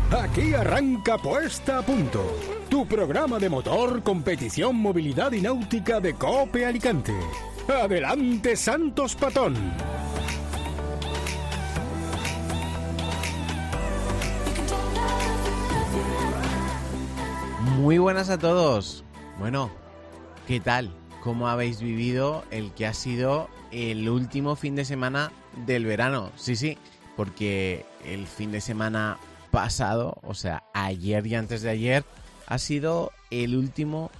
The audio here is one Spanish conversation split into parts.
Aquí arranca Puesta a Punto, tu programa de motor, competición, movilidad y náutica de COPE Alicante. ¡Adelante, Santos Patón! Muy buenas a todos. Bueno, ¿qué tal? ¿Cómo habéis vivido el que ha sido el último fin de semana del verano? Sí, porque el fin de semana pasado, o sea, ayer y antes de ayer, ha sido el último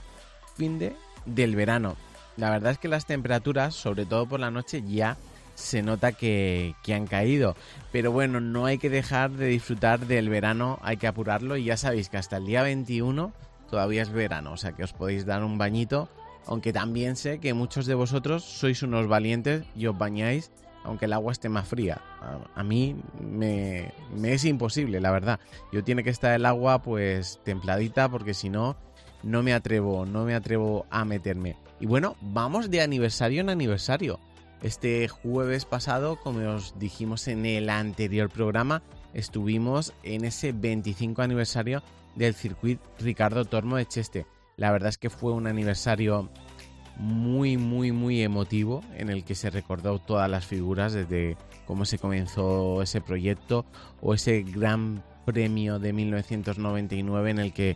del verano. La verdad es que las temperaturas, sobre todo por la noche, ya se nota que han caído. Pero bueno, no hay que dejar de disfrutar del verano, hay que apurarlo y ya sabéis que hasta el día 21 todavía es verano, o sea que os podéis dar un bañito, aunque también sé que muchos de vosotros sois unos valientes y os bañáis aunque el agua esté más fría. A mí me es imposible, la verdad. Yo tiene que estar el agua pues templadita porque si no, no me atrevo a meterme. Y bueno, vamos de aniversario en aniversario. Este jueves pasado, como os dijimos en el anterior programa, estuvimos en ese 25 aniversario del Circuit Ricardo Tormo de Cheste. La verdad es que fue un aniversario muy emotivo en el que se recordó todas las figuras desde cómo se comenzó ese proyecto o ese gran premio de 1999 en el que,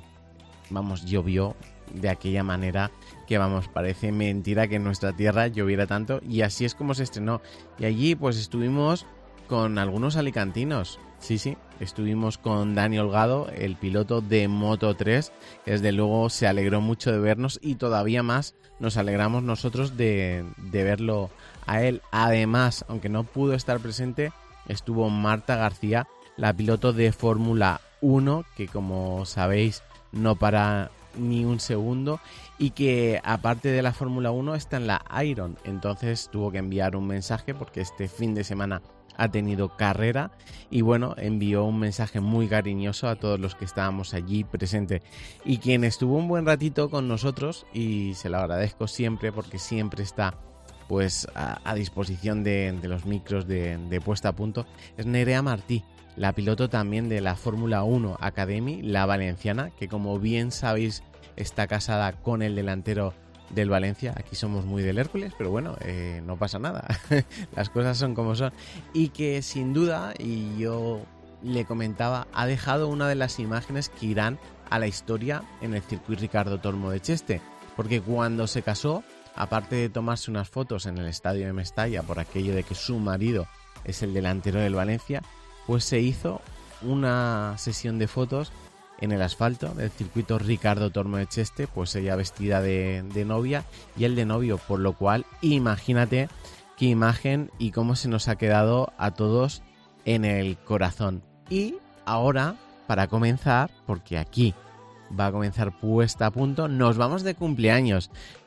llovió de aquella manera que, parece mentira que en nuestra tierra lloviera tanto, y así es como se estrenó. Y allí pues estuvimos con algunos alicantinos. Sí, estuvimos con Dani Holgado, el piloto de Moto3, que desde luego se alegró mucho de vernos y todavía más nos alegramos nosotros de verlo a él. Además, aunque no pudo estar presente, estuvo Marta García, la piloto de Fórmula 1, que como sabéis no para ni un segundo y que aparte de la Fórmula 1 está en la Iron. Entonces tuvo que enviar un mensaje porque este fin de semana ha tenido carrera y bueno, envió un mensaje muy cariñoso a todos los que estábamos allí presentes, y quien estuvo un buen ratito con nosotros, y se lo agradezco siempre porque siempre está pues a disposición de los micros de Puesta a Punto, es Nerea Martí, la piloto también de la Fórmula 1 Academy, la valenciana, que como bien sabéis está casada con el delantero del Valencia. Aquí somos muy del Hércules, pero bueno, no pasa nada. Las cosas son como son. Y que sin duda, y yo le comentaba, ha dejado una de las imágenes que irán a la historia en el Circuit Ricardo Tormo de Cheste. Porque cuando se casó, aparte de tomarse unas fotos en el estadio de Mestalla por aquello de que su marido es el delantero del Valencia, pues se hizo una sesión de fotos en el asfalto del circuito Ricardo Tormo de Cheste, pues ella vestida de novia y él de novio, por lo cual imagínate qué imagen y cómo se nos ha quedado a todos en el corazón. Y ahora, para comenzar, porque aquí va a comenzar Puesta a Punto, nos vamos de cumpleaños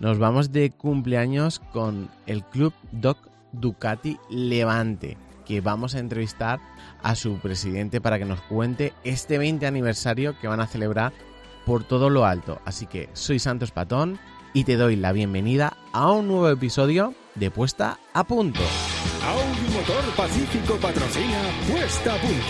con el Club Doc Ducati Levante, que vamos a entrevistar a su presidente para que nos cuente este 20 aniversario que van a celebrar por todo lo alto. Así que soy Santos Patón y te doy la bienvenida a un nuevo episodio de Puesta a Punto. Audi Motor Pacífico patrocina Puesta a Punto.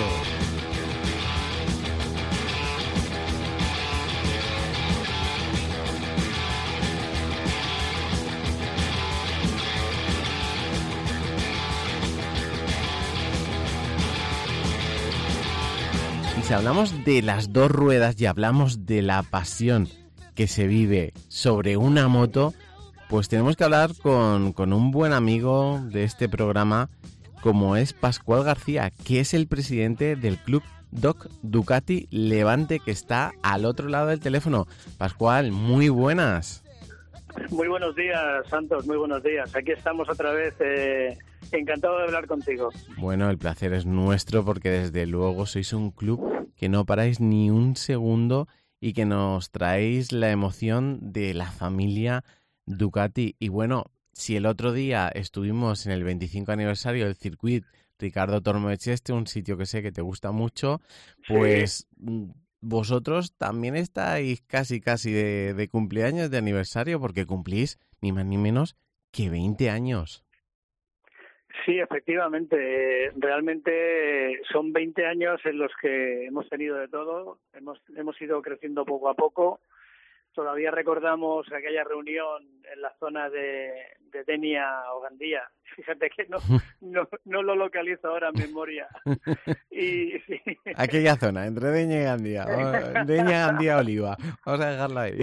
Si hablamos de las dos ruedas y hablamos de la pasión que se vive sobre una moto, pues tenemos que hablar con un buen amigo de este programa, como es Pascual García, que es el presidente del Club Doc Ducati Levante, que está al otro lado del teléfono. Pascual, muy buenas. Muy buenos días, Santos, muy buenos días. Aquí estamos otra vez, encantado de hablar contigo. Bueno, el placer es nuestro porque desde luego sois un club que no paráis ni un segundo y que nos traéis la emoción de la familia Ducati. Y bueno, si el otro día estuvimos en el 25 aniversario del Circuit Ricardo Tormo de Cheste, un sitio que sé que te gusta mucho, pues sí, vosotros también estáis casi de cumpleaños, de aniversario, porque cumplís ni más ni menos que 20 años. Sí, efectivamente. Realmente son 20 años en los que hemos tenido de todo. Hemos ido creciendo poco a poco. Todavía recordamos aquella reunión en la zona de Denia o Gandía. Fíjate que no lo localizo ahora en memoria. Y sí. Aquella zona, entre Deña y Gandía. Deña, Gandía, Oliva. Vamos a dejarla ahí.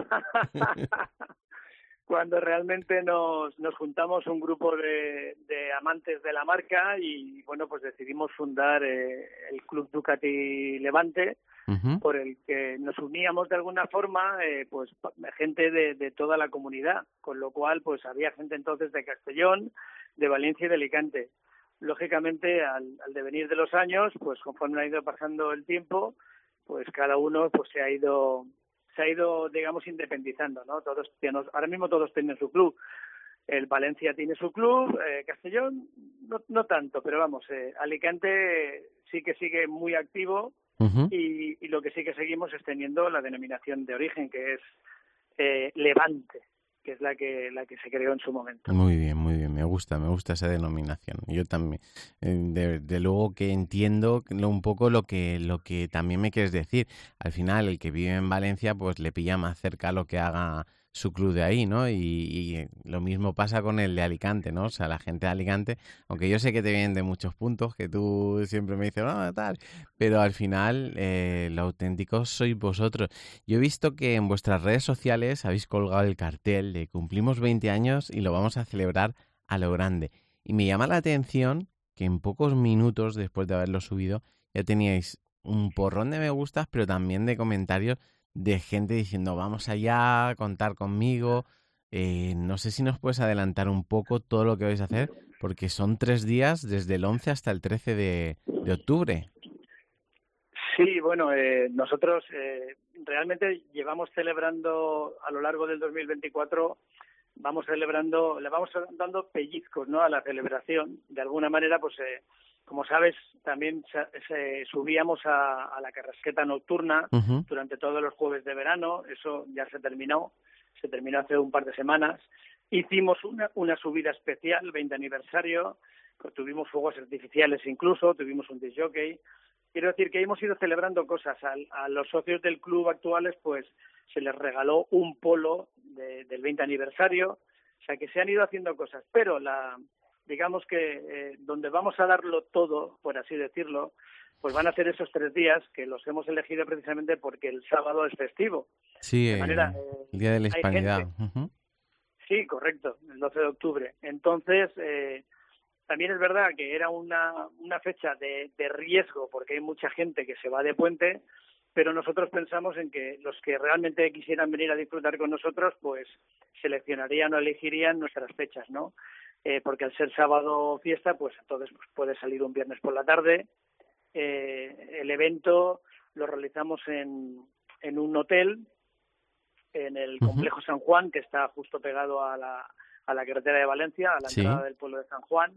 Cuando realmente nos juntamos un grupo de amantes de la marca y, bueno, pues decidimos fundar el Club Ducati Levante, por el que nos uníamos de alguna forma, pues gente de toda la comunidad, con lo cual pues había gente entonces de Castellón, de Valencia y de Alicante. Lógicamente, al devenir de los años, pues conforme ha ido pasando el tiempo, pues cada uno pues se ha ido, digamos, independizando, ¿no? Ahora mismo todos tienen su club. El Valencia tiene su club, Castellón no tanto, pero vamos, Alicante sí que sigue muy activo. Y lo que sí que seguimos es teniendo la denominación de origen, que es Levante, que es la que se creó en su momento. Muy bien, me gusta esa denominación. Yo también, de luego que entiendo un poco lo que también me quieres decir. Al final, el que vive en Valencia, pues le pilla más cerca lo que haga su club de ahí, ¿no? Y lo mismo pasa con el de Alicante, ¿no? O sea, la gente de Alicante, aunque yo sé que te vienen de muchos puntos, que tú siempre me dices, no, tal, pero al final lo auténtico sois vosotros. Yo he visto que en vuestras redes sociales habéis colgado el cartel de cumplimos 20 años y lo vamos a celebrar a lo grande. Y me llama la atención que en pocos minutos después de haberlo subido ya teníais un porrón de me gustas, pero también de comentarios de gente diciendo vamos allá, contar conmigo. No sé si nos puedes adelantar un poco todo lo que vais a hacer, porque son 3 días desde el 11 hasta el 13 de octubre. Sí, bueno, nosotros realmente llevamos celebrando a lo largo del 2024, le vamos dando pellizcos, ¿no?, a la celebración. De alguna manera, pues como sabes, también subíamos a la carrasqueta nocturna durante todos los jueves de verano. Eso ya se terminó hace un par de semanas. Hicimos una subida especial, 20 aniversario, tuvimos fuegos artificiales incluso, tuvimos un disc jockey. Quiero decir que hemos ido celebrando cosas. A los socios del club actuales, pues se les regaló un polo del 20 aniversario. O sea, que se han ido haciendo cosas. Pero digamos que donde vamos a darlo todo, por así decirlo, pues van a ser esos 3 días que los hemos elegido precisamente porque el sábado es festivo. Sí, el Día de la Hispanidad. Sí, correcto, el 12 de octubre. Entonces, también es verdad que era una fecha de riesgo porque hay mucha gente que se va de puente, pero nosotros pensamos en que los que realmente quisieran venir a disfrutar con nosotros, pues seleccionarían o elegirían nuestras fechas, ¿no? Porque al ser sábado fiesta, pues entonces pues, puede salir un viernes por la tarde. El evento lo realizamos en un hotel, en el Complejo San Juan, que está justo pegado a la carretera de Valencia, a la entrada del pueblo de San Juan,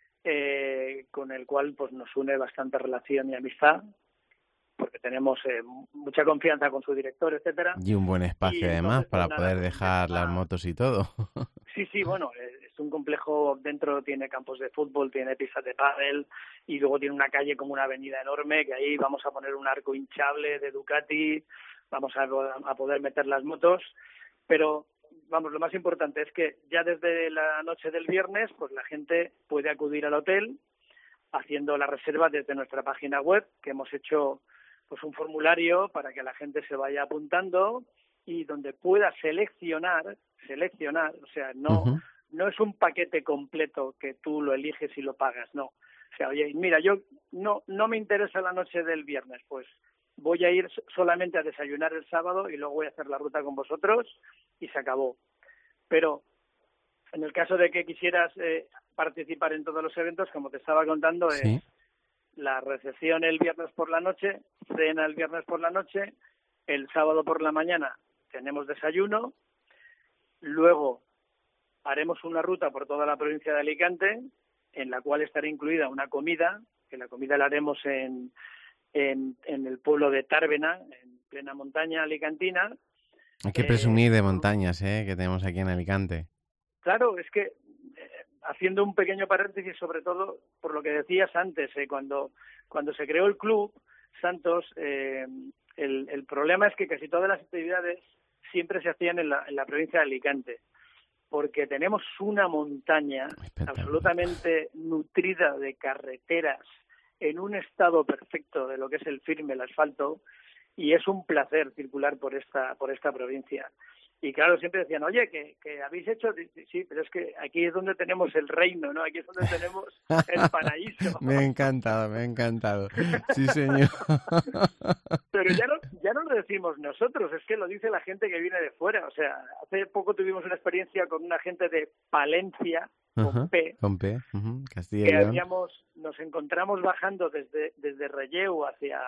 con el cual pues nos une bastante relación y amistad, porque tenemos mucha confianza con su director, etcétera. Y un buen espacio además para poder dejar las motos y todo. Sí, bueno, es un complejo, dentro tiene campos de fútbol, tiene pistas de pádel y luego tiene una calle como una avenida enorme, que ahí vamos a poner un arco hinchable de Ducati, vamos a poder meter las motos, pero vamos, lo más importante es que ya desde la noche del viernes pues la gente puede acudir al hotel haciendo la reserva desde nuestra página web, que hemos hecho pues un formulario para que la gente se vaya apuntando y donde pueda seleccionar, o sea, no es un paquete completo que tú lo eliges y lo pagas, no. O sea, oye, mira, yo no me interesa la noche del viernes, pues voy a ir solamente a desayunar el sábado y luego voy a hacer la ruta con vosotros y se acabó. Pero en el caso de que quisieras participar en todos los eventos, como te estaba contando, ¿sí? Es la recepción el viernes por la noche, cena el viernes por la noche, el sábado por la mañana tenemos desayuno, luego haremos una ruta por toda la provincia de Alicante, en la cual estará incluida una comida, que la comida la haremos en el pueblo de Tárvena, en plena montaña alicantina. Hay que presumir de montañas, que tenemos aquí en Alicante. Claro, es que haciendo un pequeño paréntesis, sobre todo por lo que decías antes, cuando se creó el club, Santos, el problema es que casi todas las actividades siempre se hacían en la provincia de Alicante, porque tenemos una montaña absolutamente nutrida de carreteras en un estado perfecto de lo que es el firme, el asfalto, y es un placer circular por esta provincia. Y claro, siempre decían, oye, que habéis hecho... Sí, pero es que aquí es donde tenemos el reino, ¿no? Aquí es donde tenemos el paraíso. Me ha encantado. Sí, señor. Pero ya no lo decimos nosotros, es que lo dice la gente que viene de fuera. O sea, hace poco tuvimos una experiencia con una gente de Palencia, con P, Castilla y que nos encontramos bajando desde Relleu hacia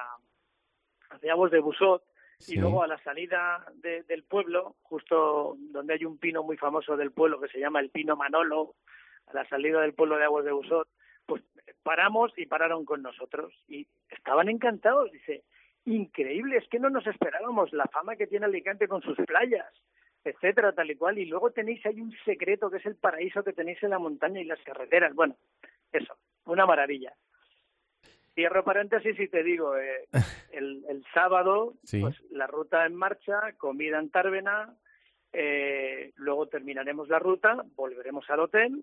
Avos de Busot, y luego a la salida del pueblo, justo donde hay un pino muy famoso del pueblo que se llama el Pino Manolo, a la salida del pueblo de Avos de Busot, pues paramos y pararon con nosotros y estaban encantados. Dice, increíble, es que no nos esperábamos la fama que tiene Alicante con sus playas, etcétera, tal y cual, y luego tenéis ahí un secreto que es el paraíso que tenéis en la montaña y las carreteras. Bueno, eso, una maravilla. Cierro paréntesis y te digo, el sábado, pues la ruta en marcha, comida en Tárvena, luego terminaremos la ruta, volveremos al hotel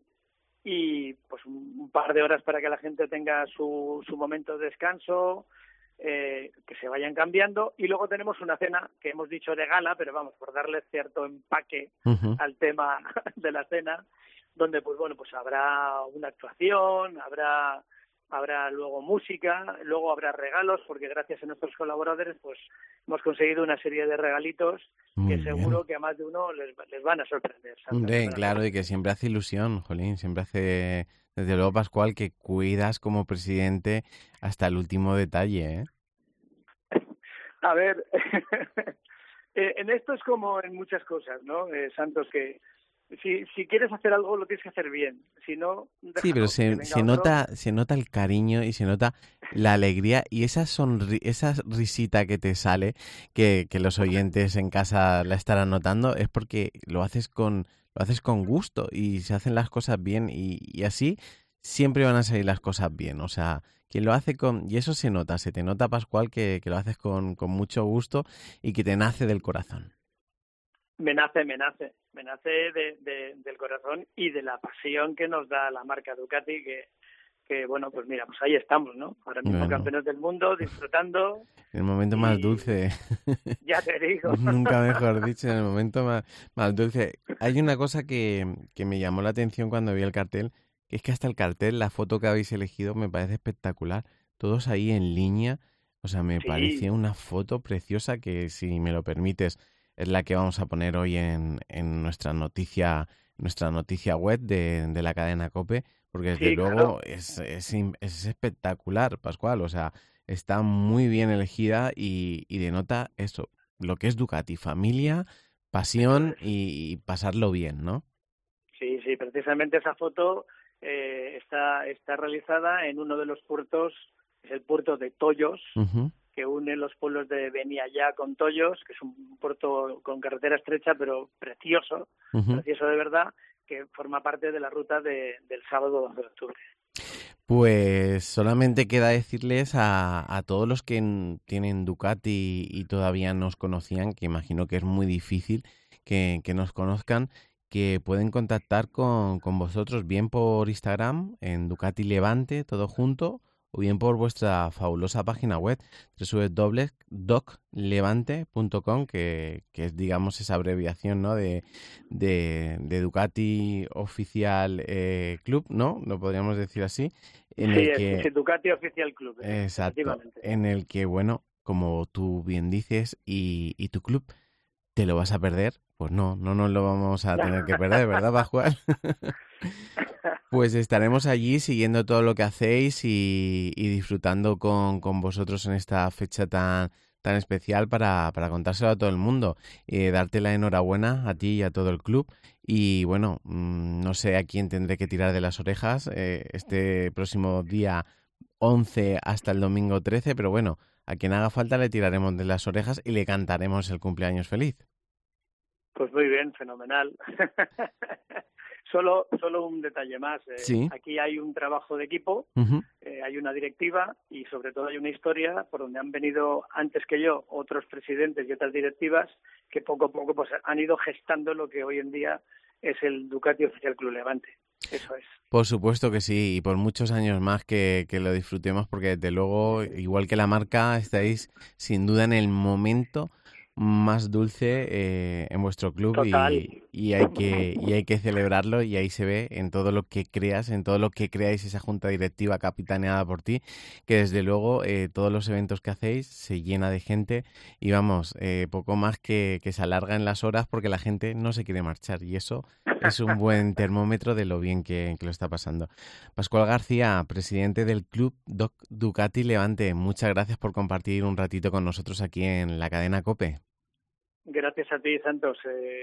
y pues un par de horas para que la gente tenga su momento de descanso, que se vayan cambiando, y luego tenemos una cena que hemos dicho de gala, pero vamos, por darle cierto empaque al tema de la cena, donde pues bueno, pues habrá una actuación, habrá luego música, luego habrá regalos, porque gracias a nuestros colaboradores pues hemos conseguido una serie de regalitos que seguro que a más de uno les van a sorprender. Claro, y que siempre hace ilusión, Jolín, siempre hace, desde luego, Pascual, que cuidas como presidente hasta el último detalle, ¿eh? A ver, en esto es como en muchas cosas, ¿no, Santos? Que si quieres hacer algo lo tienes que hacer bien, si no... Sí, pero se nota el cariño y se nota la alegría y esa risita que te sale, que los oyentes en casa la estarán notando, es porque lo haces con gusto y se hacen las cosas bien y así siempre van a salir las cosas bien. O sea, quien lo hace y eso se te nota, Pascual, que lo haces con mucho gusto y que te nace del corazón. Me nace del corazón y de la pasión que nos da la marca Ducati, que bueno, pues mira, pues ahí estamos, ¿no? Ahora mismo campeones del mundo, disfrutando. El momento más dulce. Ya te digo. Nunca mejor dicho, en el momento más dulce. Hay una cosa que me llamó la atención cuando vi el cartel, que es que hasta el cartel, la foto que habéis elegido me parece espectacular. Todos ahí en línea, o sea, me parecía una foto preciosa que, si me lo permites, es la que vamos a poner hoy en nuestra noticia web de la cadena COPE, porque desde luego es espectacular, Pascual, o sea, está muy bien elegida y denota eso, lo que es Ducati, familia, pasión y pasarlo bien, ¿no? Sí, precisamente esa foto está realizada en uno de los puertos, es el puerto de Tollos, que une los pueblos de Beniallá con Tollos, que es un puerto con carretera estrecha, pero precioso de verdad, que forma parte de la ruta del sábado 12 de octubre. Pues solamente queda decirles a todos los que tienen Ducati y todavía no os conocían, que imagino que es muy difícil que nos conozcan, que pueden contactar con vosotros bien por Instagram, en Ducati Levante, todo junto, o bien por vuestra fabulosa página web, www.doclevante.com, que es, digamos, esa abreviación, ¿no? de Ducati Oficial Club, ¿no? Lo podríamos decir así. Es Ducati Oficial Club. Exacto, en el que, bueno, como tú bien dices, y tu club, ¿te lo vas a perder? Pues no nos lo vamos a tener que perder, ¿verdad, Pascual? Pues estaremos allí siguiendo todo lo que hacéis y disfrutando con vosotros en esta fecha tan especial para contárselo a todo el mundo. Darte la enhorabuena a ti y a todo el club. Y bueno, no sé a quién tendré que tirar de las orejas este próximo día 11 hasta el domingo 13, pero bueno, a quien haga falta le tiraremos de las orejas y le cantaremos el cumpleaños feliz. Pues muy bien, fenomenal. Solo un detalle más. Sí. Aquí hay un trabajo de equipo, Uh-huh. hay una directiva y sobre todo hay una historia por donde han venido antes que yo otros presidentes y otras directivas que poco a poco pues han ido gestando lo que hoy en día es el Ducati Oficial Club Levante. Eso es. Por supuesto que sí, y por muchos años más que lo disfrutemos, porque desde luego, igual que la marca, estáis sin duda en el momento más dulce en vuestro club. Total. Y hay que celebrarlo, y ahí se ve en todo lo que creas, en todo lo que creáis esa junta directiva capitaneada por ti, que desde luego todos los eventos que hacéis se llena de gente y vamos, poco más que se alargan las horas porque la gente no se quiere marchar, y eso es un buen termómetro de lo bien que lo está pasando. Pascual García, presidente del Club Ducati Levante, muchas gracias por compartir un ratito con nosotros aquí en la cadena COPE. Gracias a ti, Santos.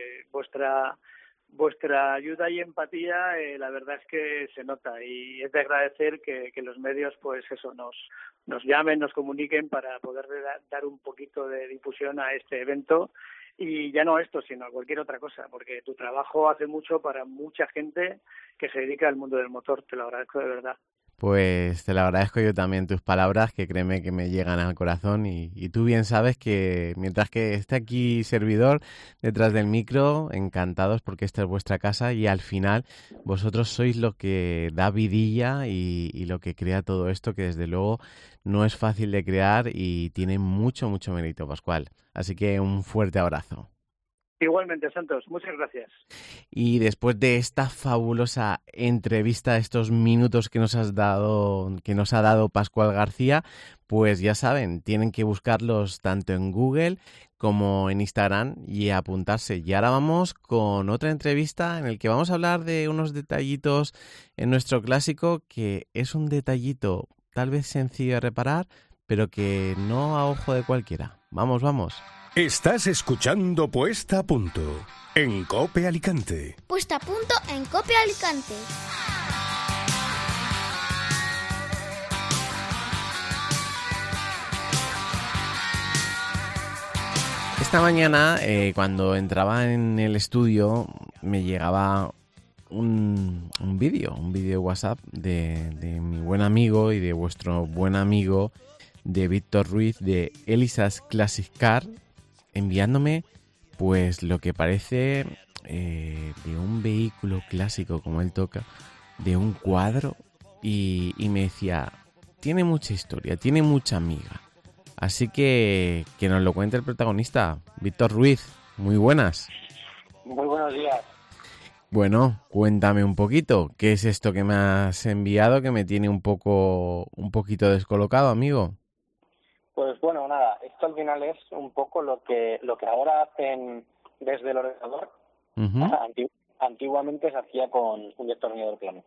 Vuestra ayuda y empatía, la verdad es que se nota, y es de agradecer que los medios, pues eso, nos llamen, nos comuniquen para poder dar un poquito de difusión a este evento, y ya no esto, sino a cualquier otra cosa, porque tu trabajo hace mucho para mucha gente que se dedica al mundo del motor. Te lo agradezco de verdad. Pues te lo agradezco yo también tus palabras, que créeme que me llegan al corazón, y tú bien sabes que mientras que esté aquí servidor detrás del micro, encantados porque esta es vuestra casa y al final vosotros sois lo que da vidilla y lo que crea todo esto, que desde luego no es fácil de crear y tiene mucho, mucho mérito, Pascual. Así que un fuerte abrazo. Igualmente, Santos, muchas gracias. Y después de esta fabulosa entrevista, estos minutos que nos ha dado Pascual García, pues ya saben, tienen que buscarlos tanto en Google como en Instagram y apuntarse. Y ahora vamos con otra entrevista en el que vamos a hablar de unos detallitos en nuestro clásico, que es un detallito tal vez sencillo de reparar, pero que no a ojo de cualquiera. Vamos. Estás escuchando Puesta a Punto en COPE Alicante. Puesta a Punto en COPE Alicante. Esta mañana, cuando entraba en el estudio, me llegaba un vídeo de WhatsApp de mi buen amigo y de vuestro buen amigo, de Víctor Ruiz, de Elisas Classic Car, enviándome pues lo que parece de un vehículo clásico como él toca, de un cuadro, y me decía, tiene mucha historia, tiene mucha amiga. Así que nos lo cuente el protagonista, Víctor Ruiz. Muy buenas. Muy buenos días. Bueno, cuéntame un poquito, ¿qué es esto que me has enviado que me tiene un poquito descolocado, amigo? Pues bueno, nada, esto al final es un poco lo que ahora hacen desde el ordenador. Uh-huh. Antiguamente se hacía con un destornillador plano.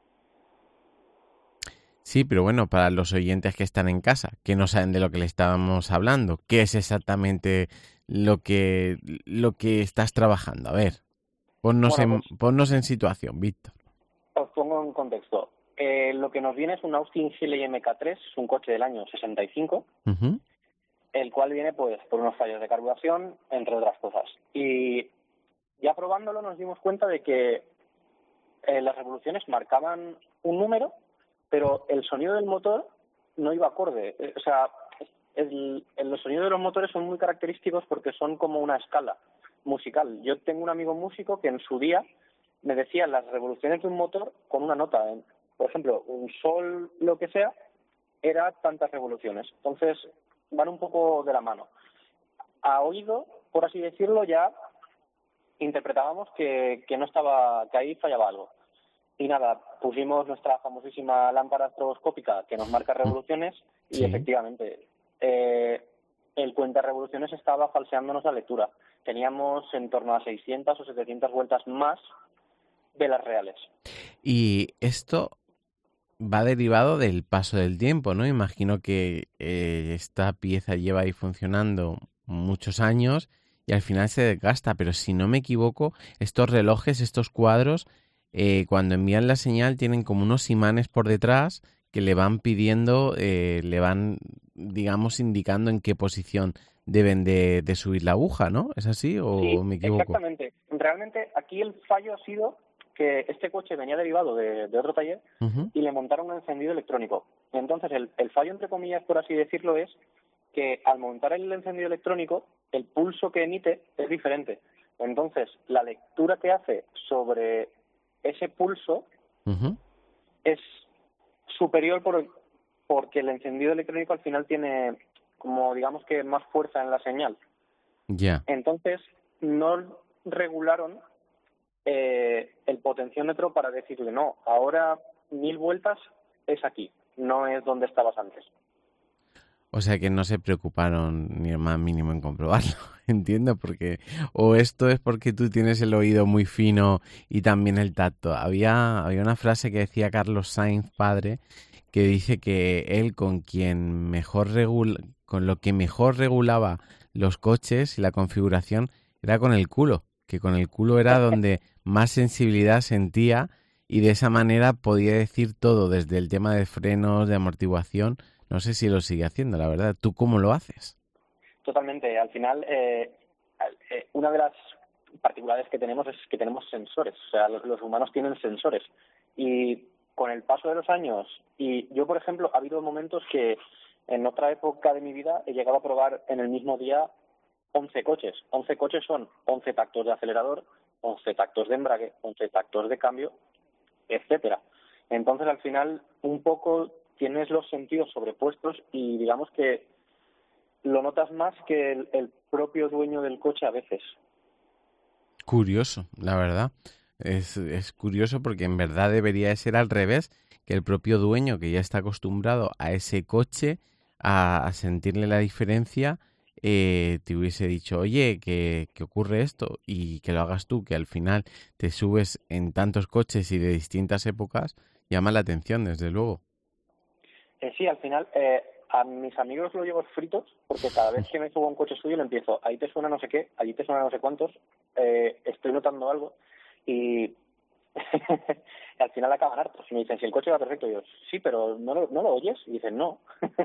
Sí, pero bueno, para los oyentes que están en casa, que no saben de lo que le estábamos hablando, ¿qué es exactamente lo que estás trabajando? A ver, ponnos en situación, Víctor. Os pongo en contexto. Lo que nos viene es un Austin Healey MK3, es un coche del año 65, uh-huh. El cual viene pues por unos fallos de carburación, entre otras cosas. Y ya probándolo nos dimos cuenta de que las revoluciones marcaban un número, pero el sonido del motor no iba acorde. O sea, los sonidos de los motores son muy característicos porque son como una escala musical. Yo tengo un amigo músico que en su día me decía las revoluciones de un motor con una nota. Por ejemplo, un sol, lo que sea, era tantas revoluciones. Entonces, van un poco de la mano. A oído, por así decirlo, ya interpretábamos que no estaba, que ahí fallaba algo. Y nada, pusimos nuestra famosísima lámpara estroboscópica que nos marca revoluciones y sí. Efectivamente, el cuenta revoluciones estaba falseándonos la lectura. Teníamos en torno a 600 o 700 vueltas más de las reales. Y esto va derivado del paso del tiempo, ¿no? Imagino que esta pieza lleva ahí funcionando muchos años y al final se desgasta, pero si no me equivoco, estos relojes, estos cuadros, cuando envían la señal tienen como unos imanes por detrás que le van pidiendo, le van, digamos, indicando en qué posición deben de subir la aguja, ¿no? ¿Es así o sí, me equivoco? Exactamente. Realmente aquí el fallo ha sido que este coche venía derivado de otro taller y le montaron un encendido electrónico. Entonces, el fallo, entre comillas, por así decirlo, es que al montar el encendido electrónico, el pulso que emite es diferente. Entonces, la lectura que hace sobre ese pulso es superior porque el encendido electrónico al final tiene, como digamos que más fuerza en la señal. Ya. Entonces, no regularon el potenciómetro para decirle, no, ahora 1000 vueltas es aquí, no es donde estabas antes. O sea que no se preocuparon ni el más mínimo en comprobarlo, entiendo, porque o esto es porque tú tienes el oído muy fino y también el tacto. Había una frase que decía Carlos Sainz, padre, que dice que él con lo que mejor regulaba los coches y la configuración era con el culo, que con el culo era donde más sensibilidad sentía y de esa manera podía decir todo, desde el tema de frenos, de amortiguación. No sé si lo sigue haciendo, la verdad. ¿Tú cómo lo haces? Totalmente. Al final, una de las particularidades que tenemos es que tenemos sensores. O sea, los humanos tienen sensores. Y con el paso de los años, y yo, por ejemplo, ha habido momentos que en otra época de mi vida he llegado a probar en el mismo día 11 coches. 11 coches son 11 tactos de acelerador, 11 tactos de embrague, 11 tactos de cambio, etcétera. Entonces, al final, un poco tienes los sentidos sobrepuestos y digamos que lo notas más que el propio dueño del coche a veces. Curioso, la verdad. Es curioso porque en verdad debería ser al revés, que el propio dueño, que ya está acostumbrado a ese coche, a sentirle la diferencia, te hubiese dicho, oye, que ocurre esto y que lo hagas tú, que al final te subes en tantos coches y de distintas épocas, llama la atención, desde luego. Sí, al final a mis amigos lo llevo fritos porque cada vez que me subo a un coche suyo le empiezo, ahí te suena no sé qué, allí te suena no sé cuántos, estoy notando algo y al final acaban hartos y me dicen, si el coche va perfecto, y yo, sí, pero ¿no lo oyes? Y dicen, no.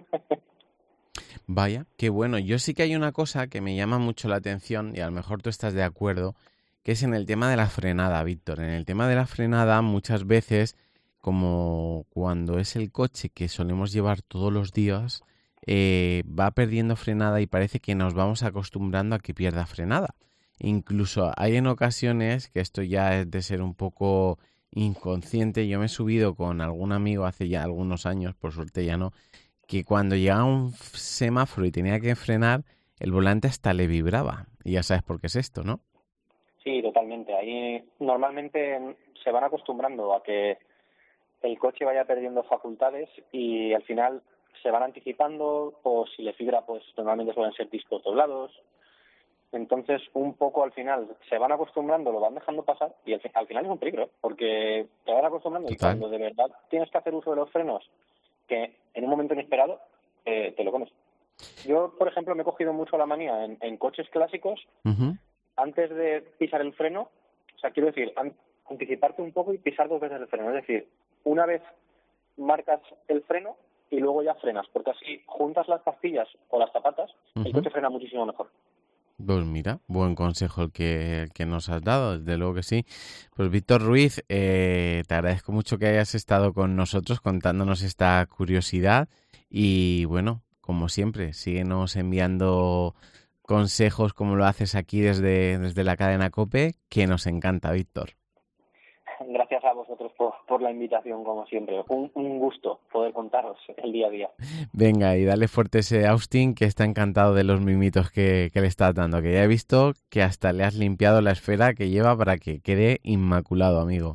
Vaya, qué bueno. Yo sí que hay una cosa que me llama mucho la atención y a lo mejor tú estás de acuerdo, que es en el tema de la frenada, Víctor. En el tema de la frenada muchas veces, como cuando es el coche que solemos llevar todos los días, va perdiendo frenada y parece que nos vamos acostumbrando a que pierda frenada. Incluso hay en ocasiones, que esto ya es de ser un poco inconsciente, yo me he subido con algún amigo hace ya algunos años, por suerte ya no, que cuando llegaba un semáforo y tenía que frenar, el volante hasta le vibraba. Y ya sabes por qué es esto, ¿no? Sí, totalmente. Ahí normalmente se van acostumbrando a que el coche vaya perdiendo facultades y al final se van anticipando, o si le fibra, pues normalmente suelen ser discos doblados. Entonces, un poco al final se van acostumbrando, lo van dejando pasar y al final es un peligro, porque te van acostumbrando. Total. Y cuando de verdad tienes que hacer uso de los frenos, que en un momento inesperado te lo comes. Yo, por ejemplo, me he cogido mucho la manía en coches clásicos, antes de pisar el freno, o sea, quiero decir, anticiparte un poco y pisar 2 veces el freno. Es decir, una vez marcas el freno y luego ya frenas, porque así juntas las pastillas o las zapatas, el coche frena muchísimo mejor. Pues mira, buen consejo el que nos has dado, desde luego que sí. Pues Víctor Ruiz, te agradezco mucho que hayas estado con nosotros contándonos esta curiosidad y bueno, como siempre, síguenos enviando consejos como lo haces aquí desde la cadena COPE, que nos encanta, Víctor. Gracias a vosotros por la invitación, como siempre. Un gusto poder contaros el día a día. Venga, y dale fuerte ese Austin, que está encantado de los mimitos que le estás dando, que ya he visto que hasta le has limpiado la esfera que lleva para que quede inmaculado, amigo.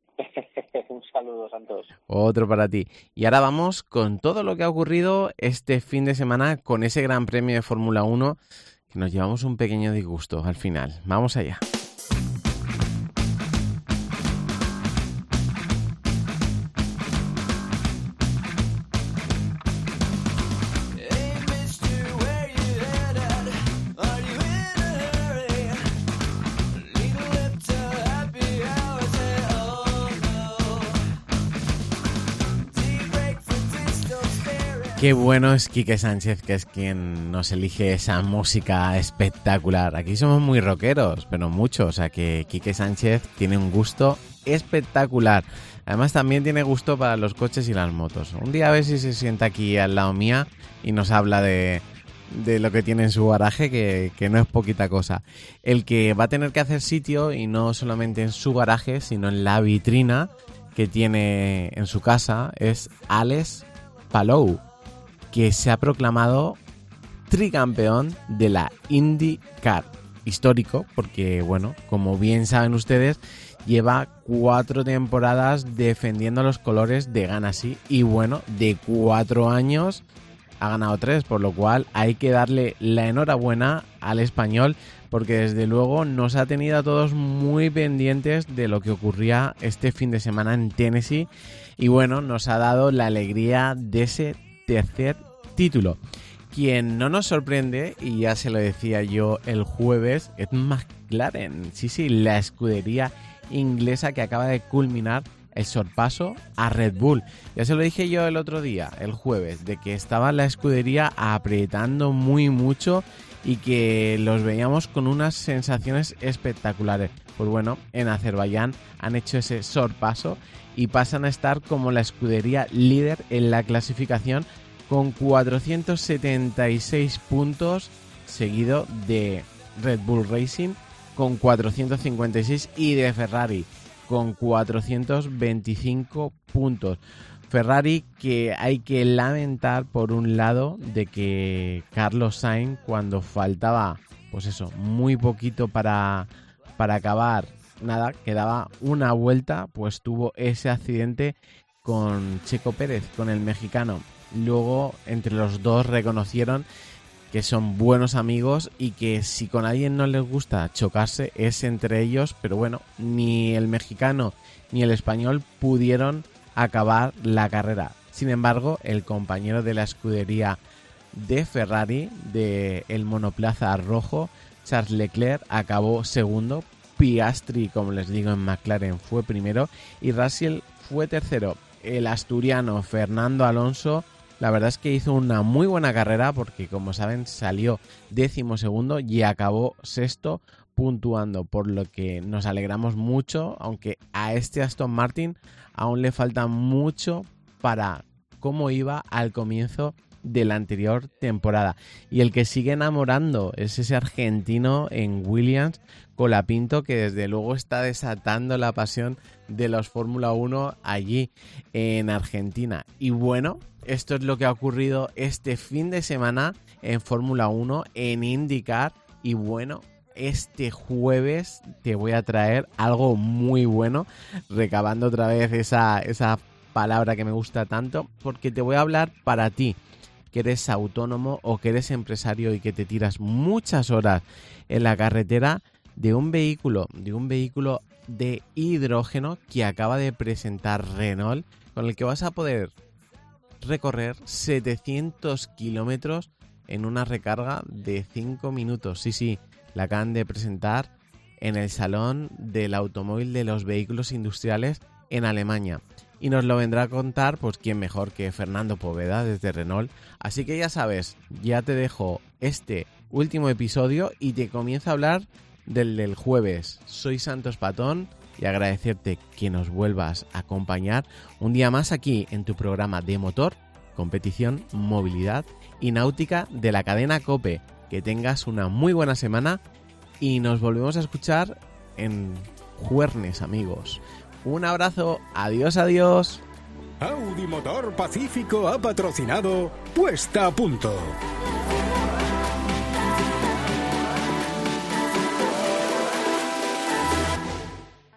Un saludo, Santos. Otro para ti. Y ahora vamos con todo lo que ha ocurrido este fin de semana con ese Gran Premio de Fórmula 1, que nos llevamos un pequeño disgusto al final. Vamos allá. Qué bueno es Quique Sánchez, que es quien nos elige esa música espectacular. Aquí somos muy rockeros, pero mucho. O sea que Quique Sánchez tiene un gusto espectacular. Además también tiene gusto para los coches y las motos. Un día a ver si se sienta aquí al lado mía y nos habla de lo que tiene en su garaje, que no es poquita cosa. El que va a tener que hacer sitio, y no solamente en su garaje, sino en la vitrina que tiene en su casa, es Alex Palou, que se ha proclamado tricampeón de la IndyCar. Histórico, porque bueno, como bien saben ustedes, lleva 4 temporadas defendiendo los colores de Ganassi, y bueno, de 4 años ha ganado 3, por lo cual hay que darle la enhorabuena al español, porque desde luego nos ha tenido a todos muy pendientes de lo que ocurría este fin de semana en Tennessee, y bueno, nos ha dado la alegría de ese tercer título. Quien no nos sorprende, y ya se lo decía yo el jueves, es McLaren. Sí, la escudería inglesa que acaba de culminar el sorpaso a Red Bull. Ya se lo dije yo el otro día, el jueves, de que estaba la escudería apretando muy mucho y que los veíamos con unas sensaciones espectaculares. Pues bueno, en Azerbaiyán han hecho ese sorpaso y pasan a estar como la escudería líder en la clasificación, con 476 puntos, seguido de Red Bull Racing con 456 y de Ferrari con 425 puntos. Ferrari, que hay que lamentar por un lado de que Carlos Sainz, cuando faltaba pues eso, muy poquito para acabar, nada, quedaba una vuelta, pues tuvo ese accidente con Checo Pérez, con el mexicano. Luego entre los dos reconocieron que son buenos amigos y que si con alguien no les gusta chocarse es entre ellos, pero bueno, ni el mexicano ni el español pudieron acabar la carrera. Sin embargo, el compañero de la escudería de Ferrari, del monoplaza rojo, Charles Leclerc, acabó segundo. Piastri, como les digo, en McLaren fue primero y Russell fue tercero. El asturiano Fernando Alonso, la verdad es que hizo una muy buena carrera porque, como saben, salió 12º y acabó sexto puntuando, por lo que nos alegramos mucho, aunque a este Aston Martin aún le falta mucho para cómo iba al comienzo de la anterior temporada. Y el que sigue enamorando es ese argentino en Williams, Colapinto, que desde luego está desatando la pasión de los Fórmula 1 allí en Argentina. Y bueno, esto es lo que ha ocurrido este fin de semana en Fórmula 1, en IndyCar. Y bueno, este jueves te voy a traer algo muy bueno, recabando otra vez esa palabra que me gusta tanto, porque te voy a hablar para ti, que eres autónomo o que eres empresario y que te tiras muchas horas en la carretera, de un vehículo de hidrógeno que acaba de presentar Renault, con el que vas a poder recorrer 700 kilómetros en una recarga de 5 minutos. Sí, la acaban de presentar en el Salón del Automóvil de los Vehículos Industriales en Alemania. Y nos lo vendrá a contar, pues quién mejor que Fernando Poveda desde Renault. Así que ya sabes, ya te dejo este último episodio y te comienzo a hablar del jueves. Soy Santos Patón y agradecerte que nos vuelvas a acompañar un día más aquí en tu programa de motor, competición, movilidad y náutica de la cadena COPE. Que tengas una muy buena semana y nos volvemos a escuchar en jueves, amigos. Un abrazo, adiós. Audi Motor Pacífico ha patrocinado Puesta a Punto.